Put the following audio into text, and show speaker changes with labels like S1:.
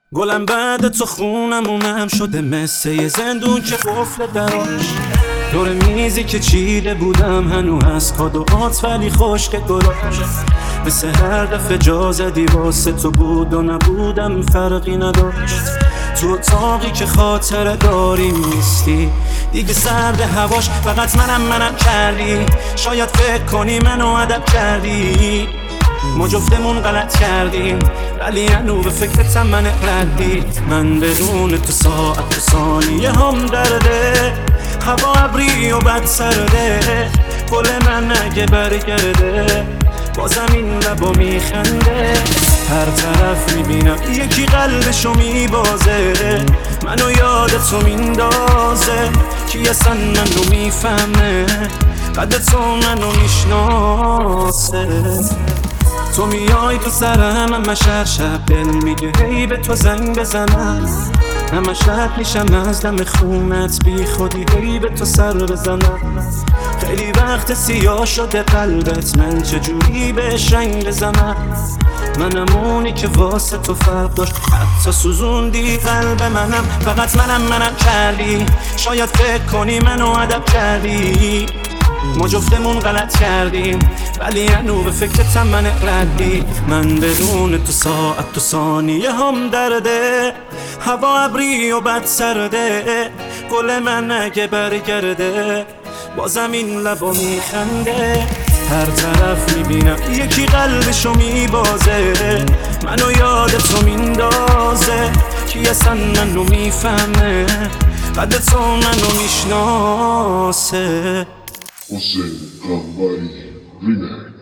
S1: گلم بعد تو خونمونم شده مثل یه زندون که قفل دراش دور میزی که چیده بودم هنو از کادوهات ولی خشک گلاش مثل هر دفعه جا زدی واسه تو بود و نبودم فرقی نداشت تو اتاقی که خاطره داری نیستی دیگه سرد هواش فقط منم کردی شاید فکر کنی منو ادب کردی ما جفتمون غلط کردیم ولی هنو به فکرتم من ردی من بدون تو ساعت و ثانیه هم درده هوا ابری و بد سرده گل من اگه برگرده بازم این لبا میخنده هر طرف میبینم یکی قلبشو میبازه منو یاد تو میندازه کی اصلا منو میفهمه قد تو منو میشناسه تو میای تو سرم همش هر شب دل میگه هی به تو زنگ بزنم همش رد میشم از دم خونت بی خودی هی به تو سر بزنم خیلی وقت سیاه شده قلبت من چجوری بهش رنگ بزنم منم اونی که واسه تو فرق داشت حتی سوزوندی قلب منم فقط منم کردی شاید فکر کنی منو ادب کردی ما جفتمون غلط کردیم ولی هنو به فکرتم من ردی من بدون تو ساعت تو ثانیه هم درده هوا ابری و بد سرده گل من اگه برگرده بازم این لبا میخنده هر طرف میبینم یکی قلبشو میبازه منو یاد تو میندازه کی اصلا منو میفهمه قد تو منو میشناسه
S2: حسین قنبری ریمکس